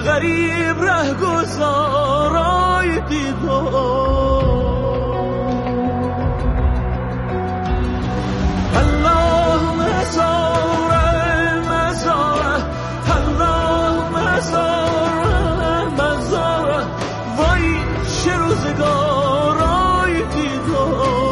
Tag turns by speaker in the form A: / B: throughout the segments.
A: غریب ره گذارای دیدار. اللهم زاره مزاره، اللهم زاره مزاره، وای چه روزگارای دیدار.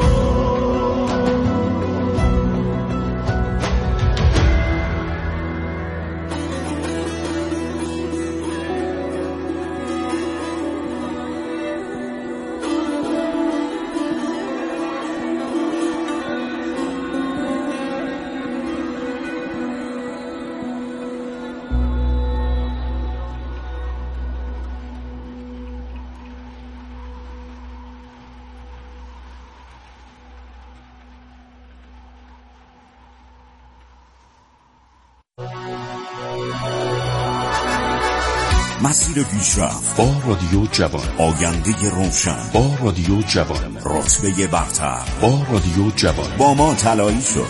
B: مسیر پیشرفت با رادیو جوان، آینده روشن با رادیو جوان، رتبه برتر با رادیو جوان. با ما طلایی شد،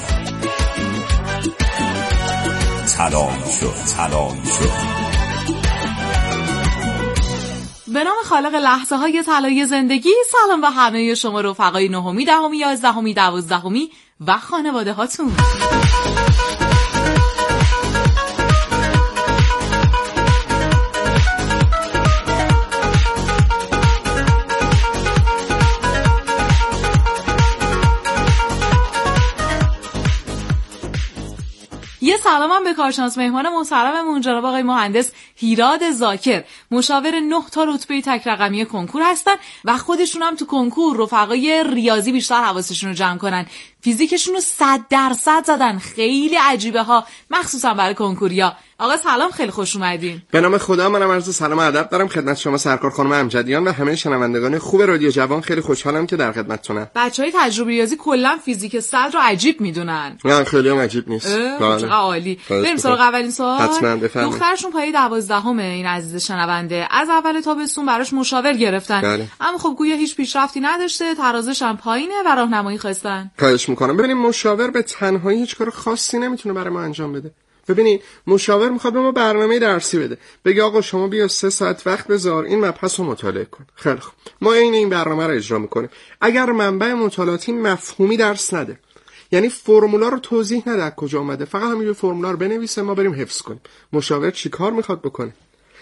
B: طلایی شد، طلایی شد.
C: به نام خالق لحظه های طلایی زندگی، سلام به همه شما رفقای 9، 10، 11، 12 و خانواده هاتون. یه سلامم به کارشناس مهمان محترممون جناب آقای مهندس هیراد زاکر، مشاور 9 تا رتبه تک رقمی کنکور هستن و خودشون هم تو کنکور رفقای ریاضی بیشتر حواسشون رو جمع کنن. فیزیکشون رو 100% زدن. خیلی عجیبه ها، مخصوصا برای کنکوریا. آقا سلام، خیلی خوش اومدین.
D: به نام خدا، منم عرض سلام و ادب دارم خدمت شما سرکار خانم امجدیان و همه شنوندگان خوب رادیو جوان. خیلی خوشحالم که در خدمتتونم.
C: بچهای تجربه ریاضی کلا فیزیک 100 رو عجیب میدونن.
D: نه خیلی هم عجیب نیست.
C: چقدر عالی. بریم سراغ اولین سوال.
D: حتما بفرمایید.
C: دخترشون پای 12 این عزیز شنونده از اول تابستون براش مشاور گرفتن.
D: بله.
C: اما خب گویا هیچ پیشرفتی نداشته، ترازش هم پایینه و راهنمایی خواستن.
D: خواهش می‌کنم. ببینید مشاور به تنهایی هیچ کار خاصی نمیتونه برای ما انجام بده. ببینید مشاور میخواد به ما برنامه درسی بده، بگه آقا شما بیا 3 ساعت وقت بذار این مبحث رو مطالعه کن. خیلی خوب، ما این برنامه رو اجرا میکنیم. اگر منبع مطالعاتی مفهومی درس نده، یعنی فرمولا رو توضیح نده از کجا اومده، فقط همین فرمولا رو بنویسه ما بریم حفظ کنیم، مشاور چیکار میخواد بکنه؟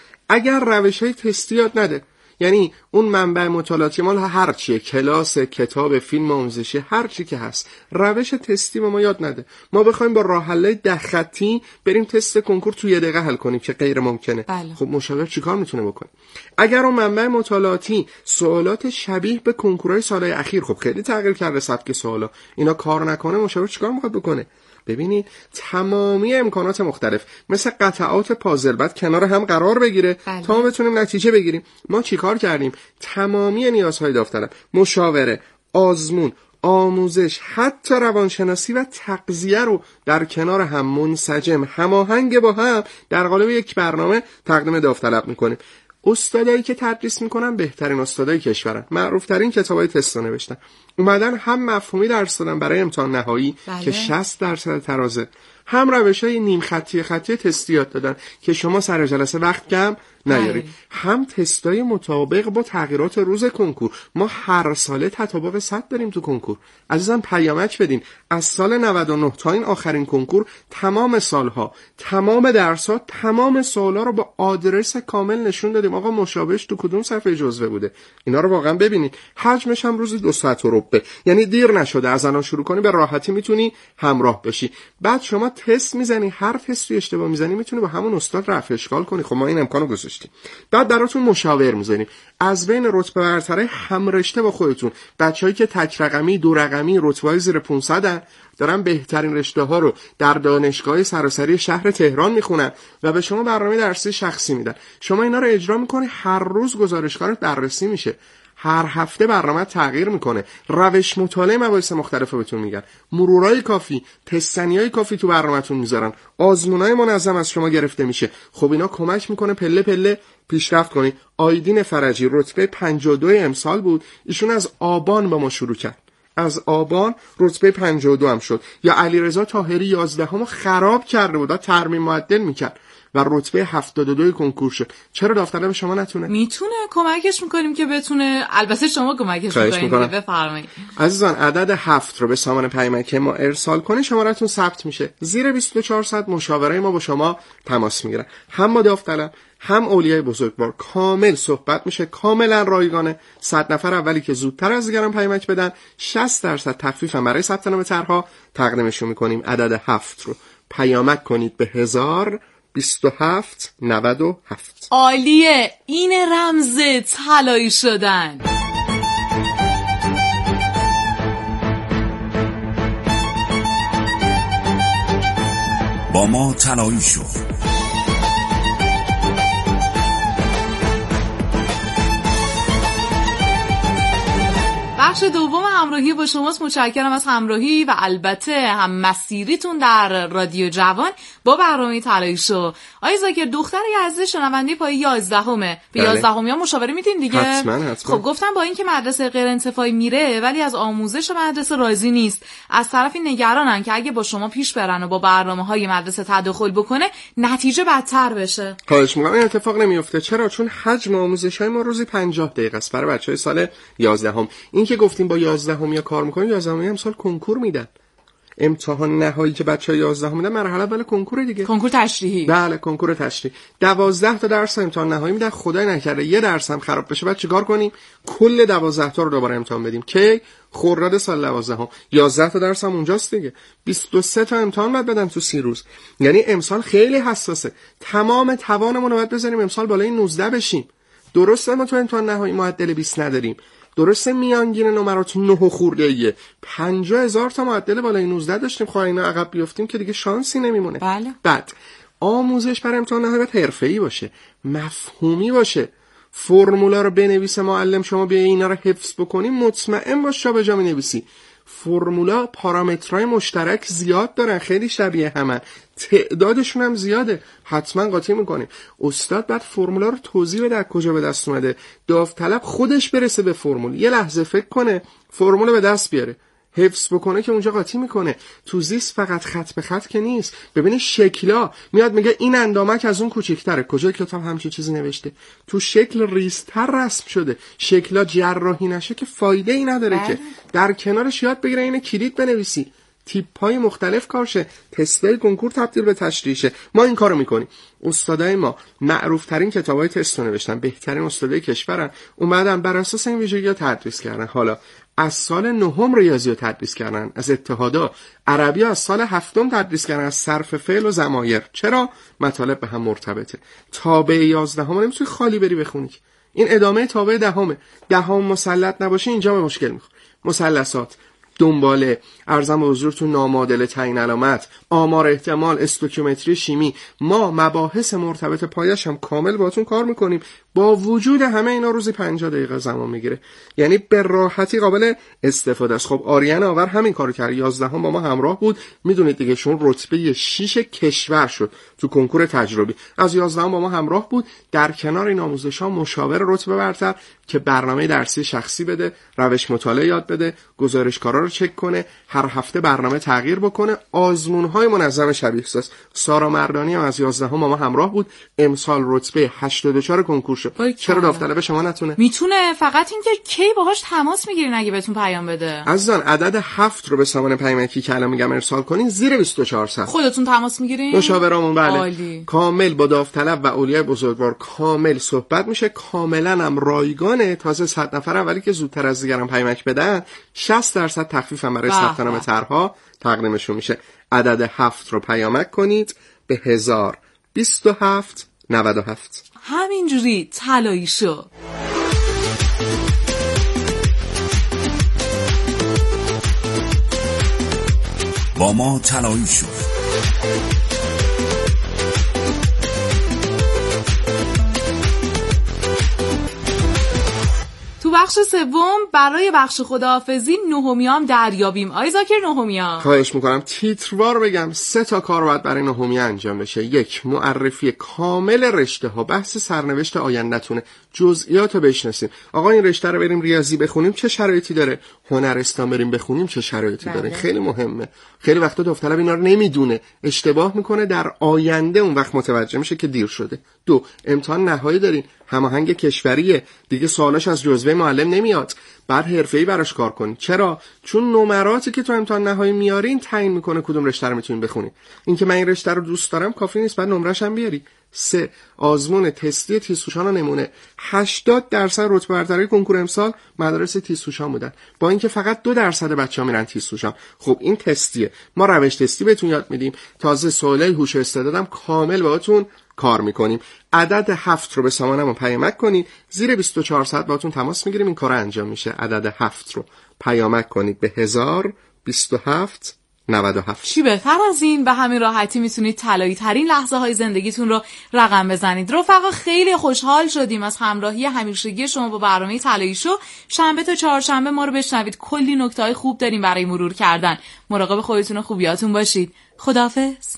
D: اگر روش‌های تستی یاد نده، یعنی اون منبع مطالعاتی مال هر چیه، کلاس، کتاب، فیلم آموزشی، هر چی که هست، روش تستی به ما یاد نده، ما بخوایم با راه حل 10 خطی بریم تست کنکور تو 1 دقیقه حل کنیم که غیر ممکنه.
C: بله.
D: خب مشاور چیکار میتونه بکنه؟ اگر اون منبع مطالعاتی سوالات شبیه به کنکورهای سالهای اخیر، خب خیلی تغییر کرده سبک سوالا، اینا کار نکنه، مشاور چیکار میخواد بکنه؟ ببینید تمامی امکانات مختلف مثل قطعات پازل بعد کنار هم قرار بگیره.
C: بله.
D: تا ما بتونیم نتیجه بگیریم. ما چیکار کردیم؟ تمامی نیازهای داوطلب، مشاوره، آزمون، آموزش، حتی روانشناسی و تغذیه رو در کنار هم منسجم، هماهنگ با هم در قالب یک برنامه تقدیم داوطلب میکنیم. استادایی که تدریس میکنن بهترین استادای کشورن، معروف ترین کتابای تست رو نوشتن، اومدن هم مفهومی درس دادن برای امتحان نهایی.
C: بله.
D: که 60% ترازه، هم روش‌های نیم خطی تستی یاد دادن که شما سر جلسه وقت کم نیاری. هم تستای مطابق با تغییرات روز کنکور. ما هر ساله تطابق 100 داریم تو کنکور. عزیزان پیامک بدین، از سال 99 تا این آخرین کنکور تمام سالها، تمام درس‌ها، تمام سوالا رو با آدرس کامل نشون دادیم. آقا مشابهش تو کدوم صفحه جزوه بوده؟ اینا رو واقعا ببینید. حجمش هم روزی 2 ساعت و ربع، یعنی دیر نشده، از الان شروع کنی به راحتی میتونی همراه بشی. بعد شما تست میزنی، هر تستی اشتباه میزنی میتونی با همون استاد رفع اشکال کنی. خب ما این امکانو گذاشتیم. بعد براتون مشاور میذاریم از بین رتبه برترای هم رشته با خودتون، بچه‌ای که تک رقمی، 2 رقمی، رتبه‌های زیر 500 دارن بهترین رشته ها رو در دانشگاه سراسری شهر تهران میخونن و به شما برنامه درسی شخصی میدن. شما اینا رو اجرا میکنی، هر روز گزارشگاه بررسی میشه، هر هفته برنامه تغییر میکنه، روش مطالعه مباحث مختلفو بهتون میگن، مرورای کافی، تستنیای کافی تو برنامه‌تون میذارن، آزمونای منظم از شما گرفته میشه. خب اینا کمک میکنه پله پله پیشرفت کنی. آیدین فرجی رتبه 52 امسال بود، ایشون از آبان با ما شروع کرد، از آبان رتبه 52 هم شد. یا علیرضا طاهری 11 همو خراب کرده بود، ترمیم معدل میکرد، و رتبه 72 کنکور شد. چرا داوطلب شما نتونه؟
C: میتونه، کمکش میکنیم که بتونه. البته شما کمکش میکنید. بفرمایید.
D: عزیزان عدد 7 رو به سامان پیامکی ما ارسال کنید، شماره‌تون ثبت میشه. زیر 24 ساعت مشاوره ما با شما تماس میگیرن، هم با داوطلب هم اولیای بزرگوار. کامل صحبت میشه، کاملا رایگانه. 100 نفر اولی که زودتر از دیگران پیامک بدن 60% تخفیف هم برای ثبت نام طرح‌ها تقدیمشون میکنیم. عدد 7 رو پیامک کنید به 102797.
C: عالیه، این رمز طلایی شدن.
B: با ما طلایی شد.
C: بخش دوم همراهی با شماست. متشکرم از همراهی و البته هم مسیریتون در رادیو جوان با برنامه طلایی شو. آقای زاکر، دختری عزیز شنونده پای 11مه. به 11می ها مشاوره میدین دیگه؟
D: حتما.
C: خب گفتم با اینکه مدرسه غیر انتفاعی میره ولی از آموزش مدرسه راضی نیست. از طرفی نگرانن که اگه با شما پیش برن و با برنامه‌های مدرسه تداخل بکنه نتیجه بدتر بشه.
D: خواهش می‌کنم این اتفاق نمیفته. چرا؟ چون حجم آموزش‌های ما روزی 50 دقیقه است برای بچه‌های سال 11ام. این که گفتیم با 11میا کار می‌کنیم، 11میا هم سال کنکور میدن. امتحان نهایی که بچه‌ها 11 میدن مرحله اول کنکور دیگه.
C: کنکور تشریحی.
D: بله، کنکور تشریحی. 12 تا درس امتحان نهایی میدن. خدای نکرده یه درس هم خراب بشه، بعد چیکار کنیم؟ کل 12 تا رو دوباره امتحان بدیم. کی؟ خرداد سال 12. 11 تا درس هم اونجاست دیگه. 23 تا امتحان بعد بدن تو 30 روز. یعنی امسال خیلی حساسه. تمام توانمون رو باید بزنیم امسال بالای 19 بشیم. درسته ما تو امتحان نهایی معدل 20 نداریم. درسته میانگین نمرات 9 خورده‌ایه. 50,000 تا معدل بالای 19 داشتیم. خب اینا عقب بیافتیم که دیگه شانسی نمیمونه.
C: بله.
D: بعد آموزش برای امتحان نهایی باید حرفه‌ای باشه، مفهومی باشه. فرمولا رو بنویسه معلم، شما بیا اینا رو حفظ بکنی، مطمئن باش جابجا می‌نویسی. فرمولا پارامترهای مشترک زیاد دارن، خیلی شبیه همن، تعدادشون هم زیاده، حتما قاطی میکنیم. استاد بعد فرمولا رو توضیح بده کجا به دست اومده، داوطلب خودش برسه به فرمول، یه لحظه فکر کنه، فرمول به دست بیاره، حفظ بکنه که اونجا قاطی میکنه. تو زیست فقط خط به خط که نیست، ببینید شکلا میاد میگه این اندامک از اون کوچیک‌تره، کجا کتاب همچین چیزی نوشته؟ تو شکل ریزتر رسم شده، شکلا جراحی نشه که فایده ای نداره که. در کنارش یاد بگیره اینه کلید بنویسی، تیپ‌های مختلف کارشه، تستای کنکور تبدیل به تشریحشه. ما این کارو میکنیم. استادای ما معروف‌ترین کتابای تست رو نوشتن، بهترین استادای کشورن، اومدن بر اساس این ویژگی‌ها تدریس کردن. حالا از سال 9 ریاضی رو تدریس کردن، از اتحادا، عربی از سال 7 تدریس کردن، از صرف فعل و ضمایر. چرا؟ مطالب به هم مرتبطه. تابع 11 نمیتونی خالی بری بخونی. این ادامه تابع 10. 10 مسلط نباشه اینجا به مشکل میخوره. مثلثات، دنباله، ارزم به حضورتون نامعادله تعیین علامت، آمار احتمال، استوکیومتری شیمی، ما مباحث مرتبط پایش هم کامل باهاتون کار میکنیم. با وجود همه اینا روزی 50 دقیقه زمان میگیره، یعنی به راحتی قابل استفاده است. خب آریان آور همین کارو کرد، 11 با ما همراه بود. میدونید دیگه شون رتبه 6 کشور شد تو کنکور تجربی، از 11 با ما همراه بود. در کنار این آموزش‌ها مشاور رتبه برتر که برنامه درسی شخصی بده، روش مطالعه یاد بده، گزارشکارا رو چک کنه، هر هفته برنامه تغییر بکنه، آزمون‌های منظم شبیه ساز. سارا مردانی هم از 11 با ما همراه بود، امسال رتبه 84 کنکور شد. چرا داوطلب شما نتونه؟
C: میتونه، فقط اینکه کی باهاش تماس میگیرین اگه بهتون پیام بده.
D: عزیزان عدد 7 رو به سامان پیامکی که الان میگم ارسال کنین، زیر 24 ساعت
C: خودتون تماس میگیرین؟
D: مشاورامون بله.
C: عالی.
D: کامل با داوطلب و اولیای بزرگوار کامل صحبت میشه، کاملا هم رایگانه. تازه 100 نفر اولی که زودتر از دیگران پیامک بدن 60% تخفیف هم برای ثبت نام طرح‌ها تقدیمشون میشه. عدد 7 رو پیامک کنید به 102797.
C: همینجوری طلایی شو.
B: با ما طلایی شو.
C: تو تو بخش سوم برای بخش خداحافظی نهمیام دریابیم. آقای ذاکر نهمیام
D: خواهش میکنم تیتروار بگم 3 تا کار باید برای نهمیه انجام بشه. 1. معرفی کامل رشته ها، بحث سرنوشت آینده‌تونه، جزئیات رو بشناسیم. آقا این رشته رو بریم ریاضی بخونیم چه شرایطی داره، هنرستان بریم بخونیم چه شرایطی داره. خیلی مهمه. خیلی وقتا داوطلب اینا رو نمیدونه، اشتباه میکنه، در آینده اون وقت متوجه میشه که دیر شده. 2. امتحان نهایی دارین، هماهنگ کشوریه، دیگه سوالاش از جزوه معلم نمیاد، بعد حرفه‌ای براش کار کنین. چرا؟ چون نمراتی که تو امتحان نهایی میارین تعیین میکنه کدوم رشته رو میتونین بخونین. اینکه من این رشته رو دوست دارم کافی نیست، بعد نمره‌ش هم بیاری. 3. آزمون تستی تیزهوشان و نمونه. 80% رتبه برتری کنکور امسال مدارس تیزهوشان بودن، با اینکه فقط 2% بچه‌ها میرن تیزهوشان. خب این تستیه، ما روش تستی بهتون یاد میدیم، تازه سوالای هوش و استعدادم کامل باهاتون کار میکنیم. عدد 7 رو به سامانمون پیامک کنید، زیر 24 ساعت باهاتون تماس میگیریم، این کار انجام میشه. عدد 7 رو پیامک کنید به 1027 97.
C: چی بهتر از این؟ به همین راحتی میتونید طلایی ترین لحظه های زندگیتون رو رقم بزنید. رفقا خیلی خوشحال شدیم از همراهی همیشگی شما با برنامه طلایی شو. شنبه تا چهارشنبه ما رو بشنوید، کلی نکته‌های خوب داریم برای مرور کردن. مراقب خودتون و خوبیاتون باشید. خداحافظ.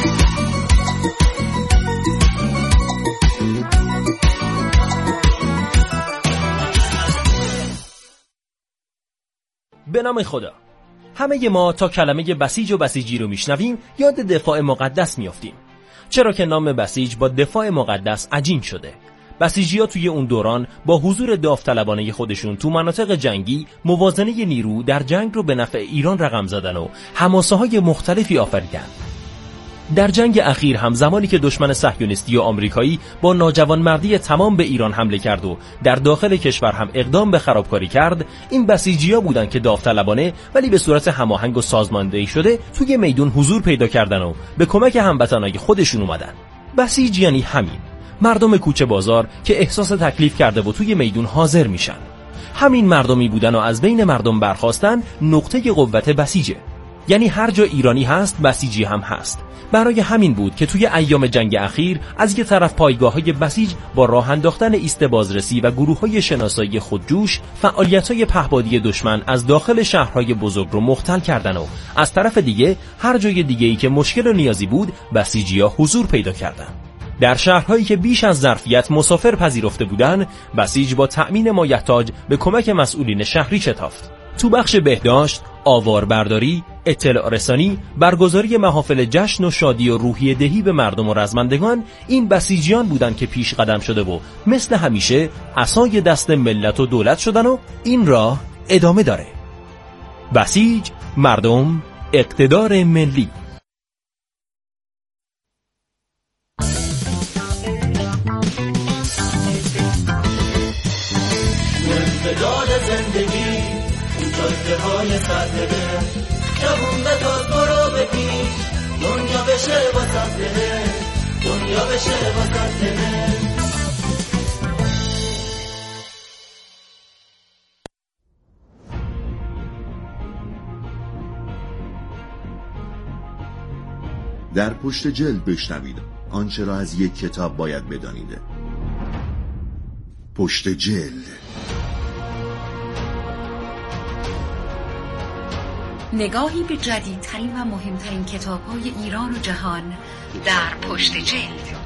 E: به نام خدا. همه ما تا کلمه بسیج و بسیجی رو میشنویم یاد دفاع مقدس میافتیم، چرا که نام بسیج با دفاع مقدس عجین شده. بسیجی‌ها توی اون دوران با حضور داوطلبانه خودشون تو مناطق جنگی موازنه نیرو در جنگ رو به نفع ایران رقم زدن و حماسه‌های مختلفی آفریدن. در جنگ اخیر هم زمانی که دشمن صهیونیستی و آمریکایی با ناجوانمردی تمام به ایران حمله کرد و در داخل کشور هم اقدام به خرابکاری کرد، این بسیجی‌ها بودن که داوطلبانه ولی به صورت هماهنگ و سازماندهی شده توی میدون حضور پیدا کردن و به کمک هموطنای خودشون اومدن. بسیج یعنی همین، مردم کوچه بازار که احساس تکلیف کرده و توی میدون حاضر میشن. همین مردمی بودن و از بین مردم برخاستن نقطه قوت بسیجه. یعنی هر جا ایرانی هست بسیجی هم هست. برای همین بود که توی ایام جنگ اخیر از یک طرف پایگاه‌های بسیج با راه انداختن ایست بازرسی و گروه‌های شناسایی خودجوش فعالیت‌های پهپادی دشمن از داخل شهرهای بزرگ رو مختل کردن و از طرف دیگه هر جای دیگه‌ای که مشکل و نیازی بود بسیجی‌ها حضور پیدا کردن. در شهرهایی که بیش از ظرفیت مسافر پذیرفته بودن، بسیج با تأمین مایحتاج به کمک مسئولین شهری شتافت. تو بخش بهداشت، آواربرداری، اطلاع رسانی، برگزاری محافل جشن و شادی و روحیه دهی به مردم و رزمندگان، این بسیجیان بودن که پیش قدم شده و مثل همیشه عصای دست ملت و دولت شدن و این راه ادامه داره. بسیج، مردم، اقتدار ملی.
A: امتداد زندگی جاده‌های سرده جوون به تاز برو بپیش دنیا بشه واسه ده دنیا بشه واسه ده.
B: در پشت جلد بشنوید آنچه را از یک کتاب باید بدانید. پشت جلد.
F: نگاهی به جدیدترین و مهمترین کتاب‌های ایران و جهان در پشت جلد.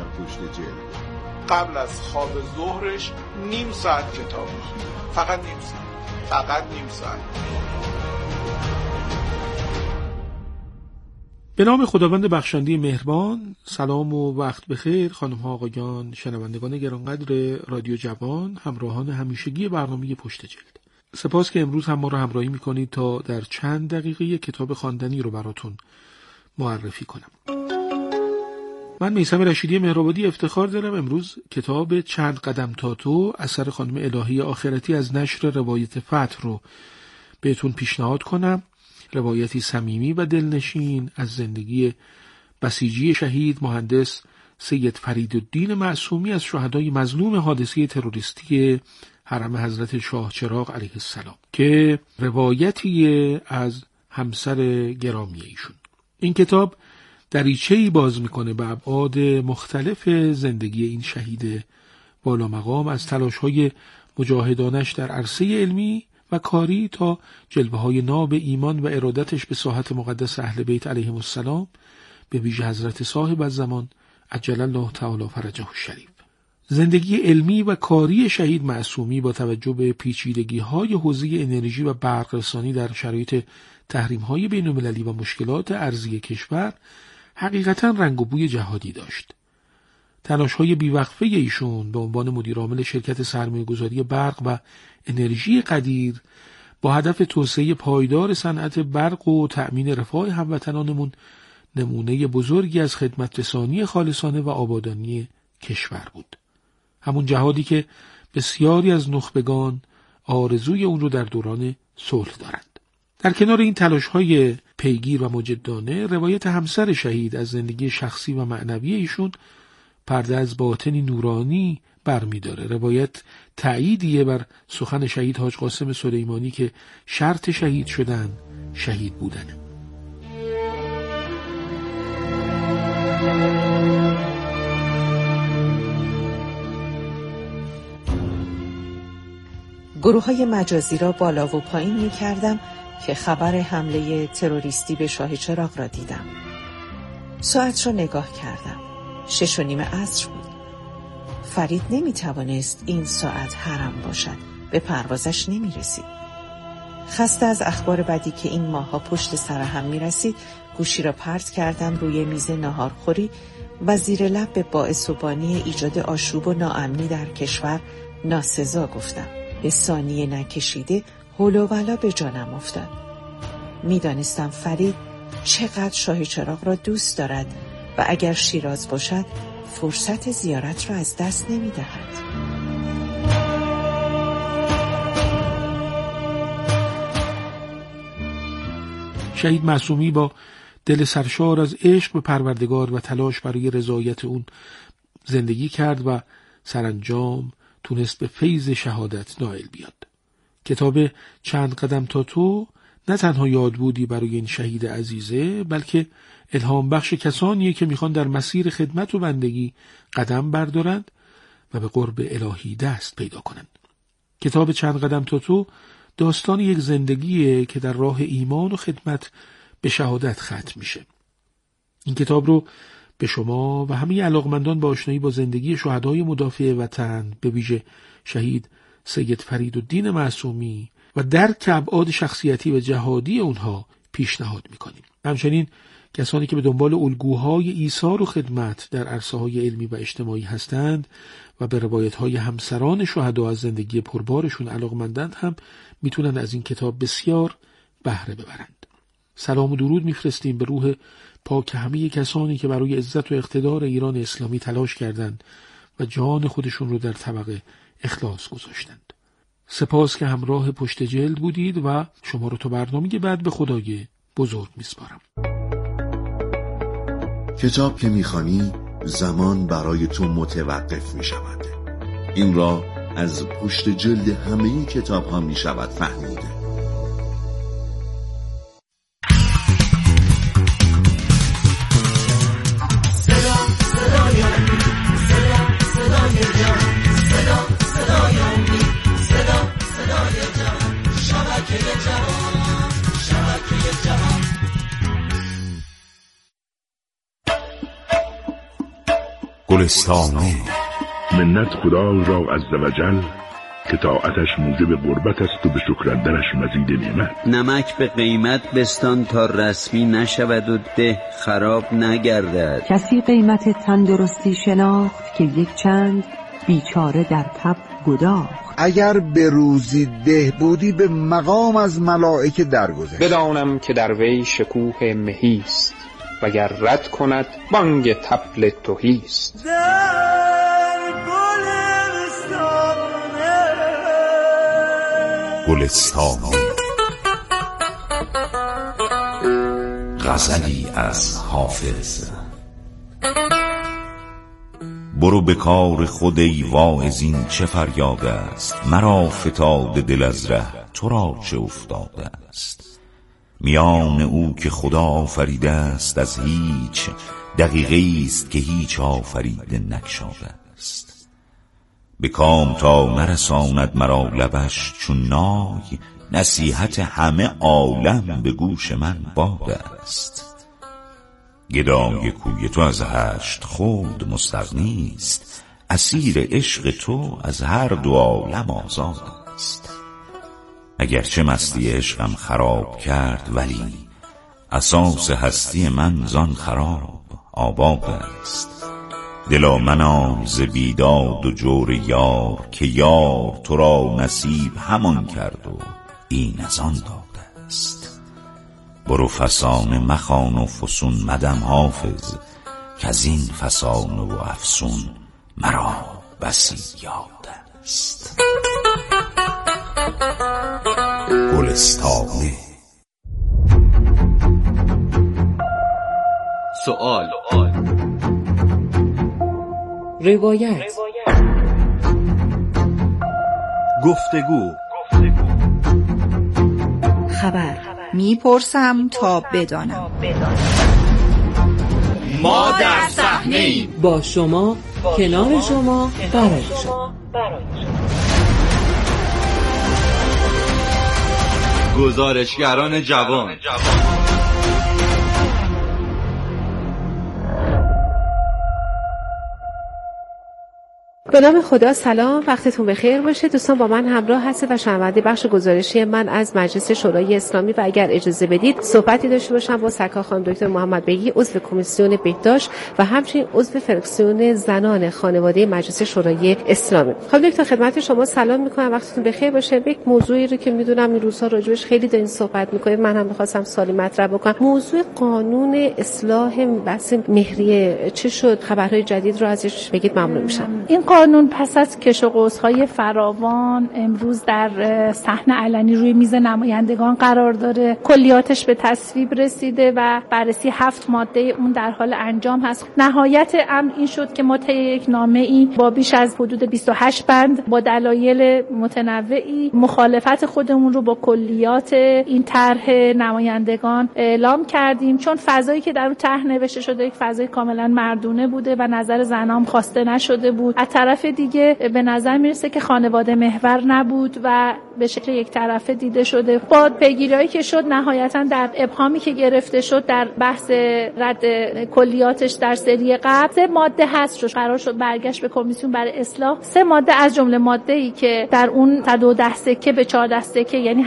G: قبل از خواب ظهرش نیم ساعت کتاب بخونه، فقط نیم ساعت.
H: به نام خداوند بخشنده مهربان. سلام و وقت بخیر خانم ها آقایان، شنوندگان گرانقدر رادیو جوان، همراهان همیشگی برنامه پشت جلد. سپاس که امروز هم ما رو همراهی میکنید تا در چند دقیقه یک کتاب خواندنی رو براتون معرفی کنم. من میثم رشیدی مهرآبادی افتخار دارم امروز کتاب چند قدم تا تو اثر خانم الهی آخرتی از نشر روایت فتح رو بهتون پیشنهاد کنم. روایتی صمیمی و دلنشین از زندگی بسیجی شهید مهندس سید فریدالدین معصومی از شهدای مظلوم حادثه تروریستی حرم حضرت شاه چراغ علیه السلام که روایتی از همسر گرامی ایشون. این کتاب دریچه‌ای باز میکنه به ابعاد مختلف زندگی این شهید والا مقام، از تلاش‌های مجاهدانش در عرصه علمی و کاری تا جلوه‌های ناب ایمان و ارادتش به ساحت مقدس اهل بیت علیهم السلام به ویژه حضرت صاحب الزمان عجل الله تعالی فرجه الشریف. زندگی علمی و کاری شهید معصومی با توجه به پیچیدگی‌های حوزه انرژی و برق‌رسانی در شرایط تحریم‌های بین‌المللی و مشکلات ارضی کشور حقیقتاً رنگ و بوی جهادی داشت. تلاش‌های بیوقفه ایشون به عنوان مدیرعامل شرکت سرمایه‌گذاری برق و انرژی قدیر با هدف توسعه پایدار صنعت برق و تأمین رفاه هموطنانمون نمونه بزرگی از خدمت رسانی خالصانه و آبادانی کشور بود. همون جهادی که بسیاری از نخبگان آرزوی اون رو در دوران صلح دارند. در کنار این تلاش‌های پیگیر و مجدانه، روایت همسر شهید از زندگی شخصی و معنوی ایشون پرده از باطنی نورانی برمی‌داره. روایت تأییدیه بر سخن شهید حاج قاسم سلیمانی که شرط شهید شدن شهید بودنه.
I: گروه‌های مجازی را بالا و پایین می‌کردم که خبر حمله تروریستی به شاه چراغ را دیدم. ساعت را نگاه کردم. 6:30 عصر بود. فرید نمی‌توانست این ساعت حرم باشد. به پروازش نمی‌رسید. خسته از اخبار بدی که این ماه‌ها پشت سر هم می‌رسید، گوشی را پرت کردم روی میز ناهارخوری و زیر لب به باعث و بانی ایجاد آشوب و ناامنی در کشور ناسزا گفتم. به ثانیه نکشیده هول و بلا به جانم افتاد. میدانستم فرید چقدر شاه چراغ را دوست دارد و اگر شیراز باشد فرصت زیارت را از دست نمیدهد.
H: شهید معصومی با دل سرشار از عشق به پروردگار و تلاش برای رضایت اون زندگی کرد و سرانجام تونست به فیض شهادت نائل بیاد. کتاب چند قدم تا تو نه تنها یادبودی برای این شهید عزیزه، بلکه الهام بخش کسانیه که میخوان در مسیر خدمت و بندگی قدم بردارند و به قرب الهی دست پیدا کنند. کتاب چند قدم تا تو داستان یک زندگیه که در راه ایمان و خدمت به شهادت ختم میشه. این کتاب رو به شما و همه علاقمندان با آشنایی با زندگی شهدای مدافع وطن، به ویژه شهید سید فریدالدین معصومی و درک ابعاد شخصیتی و جهادی اونها پیشنهاد میکنیم. همچنین کسانی که به دنبال الگوهای ایثار و خدمت در عرصه‌های علمی و اجتماعی هستند و به روایت‌های همسران شهدا از زندگی پربارشون علاقمندند هم میتونند از این کتاب بسیار بهره ببرند. سلام و درود میفرستیم به روح پاک همه کسانی که برای عزت و اقتدار ایران اسلامی تلاش کردند و جان خودشون رو در طبق اخلاص گذاشتند. سپاس که همراه پشت جلد بودید و شما رو تا برنامه بعد به خدای بزرگ میسپارم.
B: کتاب که میخوانی زمان برای تو متوقف میشود. این را از پشت جلد همه کتاب ها میشود فهمیده.
J: گلستان منت خدا را عزوجل که طاعتش موجب قربت است و به شکرندرش مزید نعمت.
K: نمک به قیمت بستان تا رسمی نشود و ده خراب نگردد.
L: کسی قیمت تندرستی شناخت که یک چند بیچاره در تب گداخت.
M: اگر به روزی ده بودی به مقام از ملائکه درگذشت.
N: بدانم که در وی شکوه مهیست وگر رد کند بانگ طبل تهیست.
B: گلستان غزلی از حافظ. برو به کار خود ای واعظین چه فریاد است، مرا فتاد دل از ره تو را چه افتاده است. میان او که خدا آفریده است از هیچ، دقیقه است که هیچ آفریده نگشاده است. به کام تا نرساند مرا لبش چون نای، نصیحت همه عالم به گوش من باد است. گدای کوی تو از 8 خلد مستغنی است، اسیر عشق تو از هر 2 عالم آزاد است. اگرچه مستی عشقم خراب کرد، ولی اساس هستی من زان خراب آباد است. دلا منال ز بیداد و جور یار، که یار تو را نصیب همان کرد و این از آن داد است. برو فسانه مخوان و فسون مدم حافظ، که از این فسانه و افسون مرا بسی یاد است. گلستانه.
O: سؤال،
I: روایت،
O: گفتگو،
P: خبر. میپرسم تا بدانم.
O: ما در صحنه‌ایم،
I: با شما، کنار شما، برای شما.
O: گزارشگران جوان.
Q: به نام خدا. سلام، وقتتون بخیر باشه. دوستان با من همراه هستید و شنونده بخش گزارشی من از مجلس شورای اسلامی و اگر اجازه بدید صحبتی داشته باشم با سرکار خانم دکتر محمد بیگی، عضو کمیسیون بهداشت و همچنین عضو فرکسیون زنان خانواده مجلس شورای اسلامی. خانم دکتر خدمت شما سلام میکنم، وقتتون بخیر باشه. یک موضوعی رو که میدونم این روزها راجبش خیلی دارین صحبت میکنید، من هم می‌خواستم سوالی مطرح بکنم. موضوع قانون اصلاح بحث مهریه چه شد؟ خبرهای جدید رو ازش بگید ممنون میشم.
R: این قانون پس از کش و قوس‌های فراوان امروز در صحن علنی روی میز نمایندگان قرار داره. کلیاتش به تصویب رسیده و بررسی 7 ماده اون در حال انجام هست. نهایت امر این شد که ما طی یک نامه‌ای با بیش از حدود 28 بند با دلایل متنوعی مخالفت خودمون رو با کلیات این طرح نمایندگان اعلام کردیم، چون فضایی که در اون طرح نوشته شده یک فضای کاملا مردونه بوده و نظر زنام خواسته نشده بود. از طرف دیگه به نظر میرسه که خانواده محور نبود و به شکل یک طرفه دیده شده. با پیگیری‌هایی که شد نهایتاً در ابهامی که گرفته شد در بحث رد کلیاتش در سری قبل 3 ماده هست، قرار شد برگشت به کمیسیون برای اصلاح. 3 ماده از جمله ماده‌ای که در اون 110 سکه به 14 سکه یعنی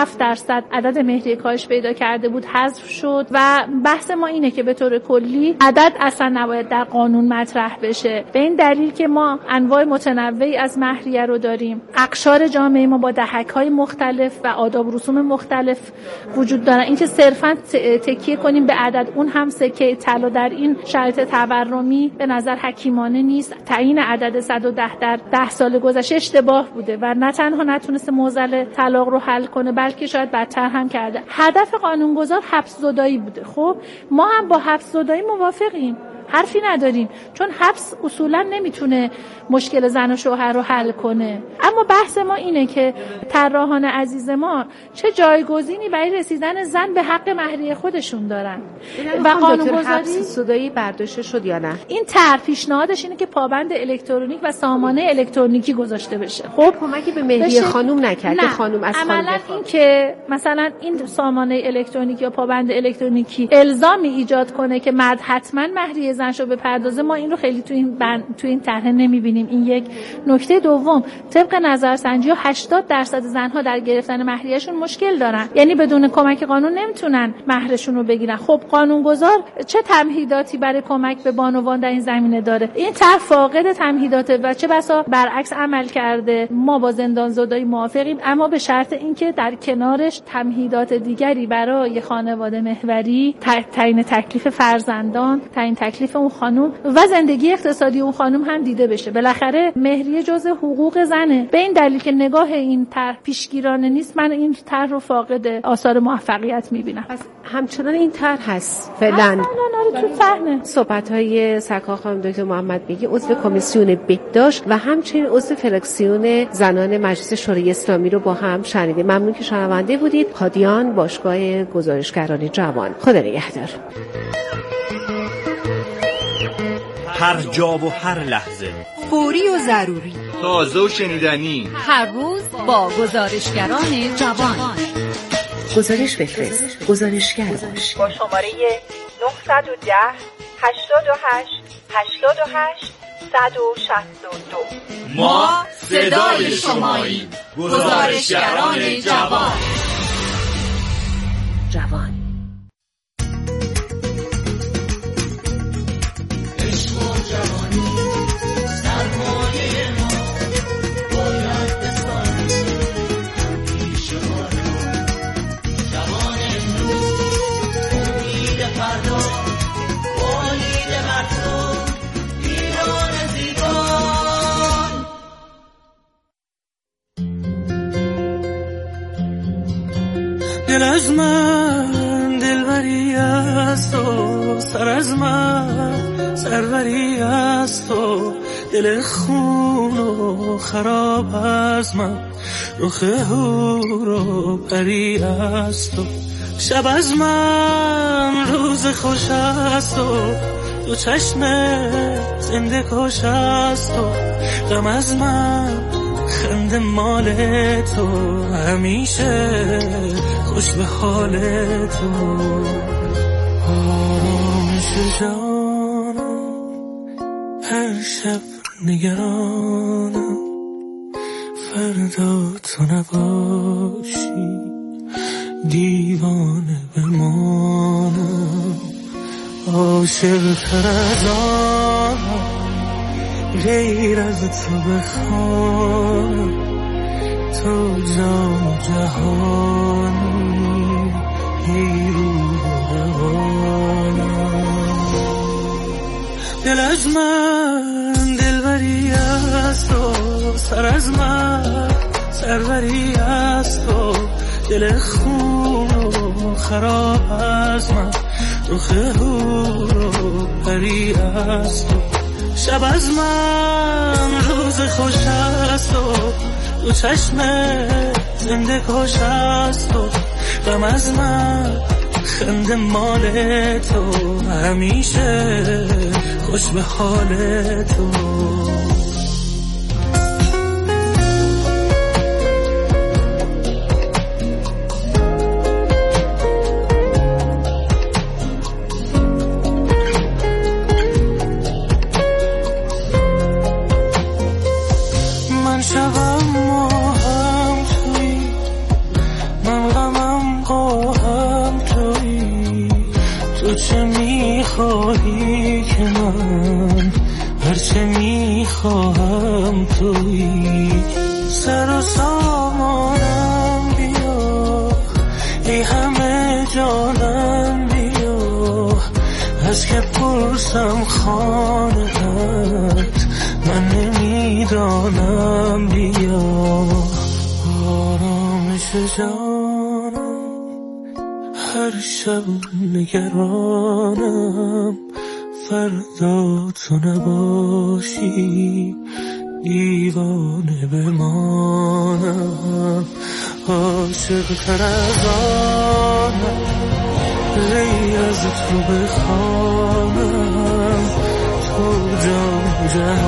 R: 87% عدد مهریه کاهش پیدا کرده بود حذف شد و بحث ما اینه که به طور کلی عدد اصلا نباید در قانون مطرح بشه، به این دلیل که ما انواع متنوعی از مهریه رو داریم. اقشار جامعه ما با دهک‌های مختلف و آداب و رسوم مختلف وجود دارن. اینکه صرفاً تکیه کنیم به عدد، اون هم سکه طلا در این شرایط تورمی به نظر حکیمانه نیست. تعیین عدد 110 در 10 سال گذشته اشتباه بوده و نه تنها نتونسته معضل طلاق رو حل کنه بلکه شاید بدتر هم کرده. هدف قانونگذار حبس زدایی بوده. خب ما هم با حبس زدایی موافقیم، حرفی نداریم، چون حبس اصولا نمیتونه مشکل زن و شوهر رو حل کنه. اما بحث ما اینه که طراحان عزیز ما چه جایگزینی برای رسیدن زن به حق مهریه خودشون دارن و قانونگذاری
Q: حبس زدایی برداشته شد یا نه؟
R: این طرح پیشنهادش اینه که پابند الکترونیک و سامانه الکترونیکی گذاشته بشه. خب
Q: کمکی به مهریه خانم نکرد که خانم از خانم
R: عملاً این که مثلا این سامانه الکترونیکی یا پابند الکترونیکی الزامی ایجاد کنه که مرد حتما مهریه زنشو بپردازه، ما این رو خیلی تو این طرح نمیبینیم. این یک نکته. دوم، طبق نظرسنجی 80% زنها در گرفتن مهریه‌شون مشکل دارن، یعنی بدون کمک قانون نمیتونن مهرشون رو بگیرن. خب قانونگذار چه تمهیداتی برای کمک به بانوان در این زمینه داره؟ این طرح فاقد تمهیداته و چه بسا برعکس عمل کرده. ما با زندان زدایی موافقیم، اما به شرط اینکه در کنارش تمهیدات دیگری برای خانواده محوری، تعیین تکلیف فرزندان، تعیین تکلیف اون خانم و زندگی اقتصادی اون خانم هم دیده بشه. بالاخره مهریه جزء حقوق زنه. به این دلیل که نگاه این طرح پیشگیرانه نیست، من این طرح رو فاقد آثار موفقیت میبینم.
Q: همچنان این طرح هست فعلا
R: تو صحنه.
Q: صحبت‌های سرکار خانم دکتر محمد بیگی، عضو کمیسیون بهداشت و همچنین عضو فرکسیون زنان مجلس شورای اسلامی رو با هم شنیدیم. ممنون که شنونده بودید. هادیان، باشگاه گزارشگران جوان. خدا نگهدار.
E: هر جا و هر لحظه،
P: فوری و ضروری،
O: تازه و شنیدنی،
F: هر روز با گزارشگران جوان.
I: گزارش بفرست، گزارشگر باش.
S: با شماره 910 88 88 162.
O: ما صدای شماییم. گزارشگران جوان.
A: عشق و جوانی سرمایه ما، باید بسازیم پیش ما رو. جوان امروز امید فردا، امید مردم ایران زیبا.
T: دل از من دلبری است و سر از من سروری است و دل خون و خراب از من رخ هور و پری است و شب از من روز خوش است و دو چشم زنده کش است و غم از من خنده مال تو، همیشه خوش به حال تو. آرامش جانم هر شب نگرانم، فردا تو نباشی دیوانه بمانم. عاشق تر از آنم غیر از تو بخوانم، تو جان و جهانی ای روح و روانم. دل از من دلبری است و سر از من سروری است و دل خون و خراب از من رخ هور و پری است و شب از من روز خوش است و دو چشم زنده کش است و غم از من خنده مال تو، همیشه خوش به حال تو. خواهی که من هرچه میخواهم تویی، سر و سامانم بیا ای همه جانم بیا، از که پرسم خانه‌ات من نمیدانم بیا. آرامش جانم هر شب نگرانم، فردا تو نباشی دیوانه بمانم. عاشق تر از آنم غیر از تو بخوانم، تو جان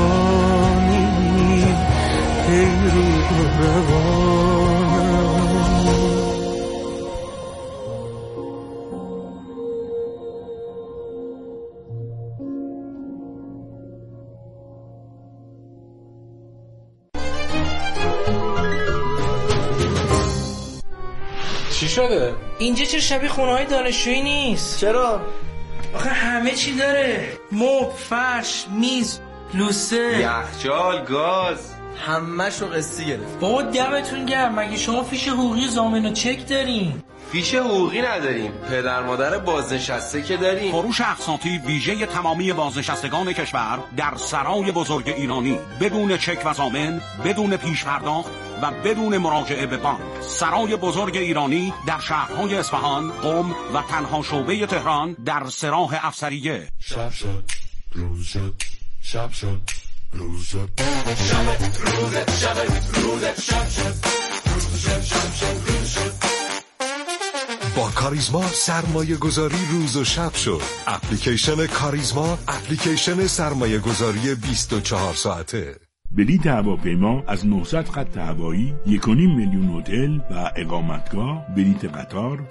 T: جهانی ای روح و روانم.
U: چی شده؟ اینجا چرا شبیه خونه‌های دانشجویی نیست؟
O: چرا؟
U: آخه همه چی داره، مبل، فرش، میز، لوسه،
O: یخچال، گاز، همه‌شو قسطی گرفت.
U: بابا دمتون گرم، مگه شما فیش حقوقی ضامن و چک دارین؟
O: فیش حقوقی نداریم، پدر مادر بازنشسته که داریم.
V: فروش اقساطی ویژه تمامی بازنشستگان کشور در سرای بزرگ ایرانی، بدون چک و ضامن، بدون پیش پرداخت و بدون مراجعه به بانک. سرای بزرگ ایرانی در شهرهای اصفهان، قم و تنها شعبه تهران در سراح افسریه.
J: شب شد روز شد، شب شد روز شد،
A: شب روز شب روز شب شد، روز شد شب شد روز شد.
W: با کاریزما سرمایه گذاری روز و شب شد. اپلیکیشن کاریزما، اپلیکیشن سرمایه گذاری 24 ساعته.
J: بلیط هواپیما از 900 خط هوایی، 1.5 میلیون هتل و اقامتگاه، بلیط قطار،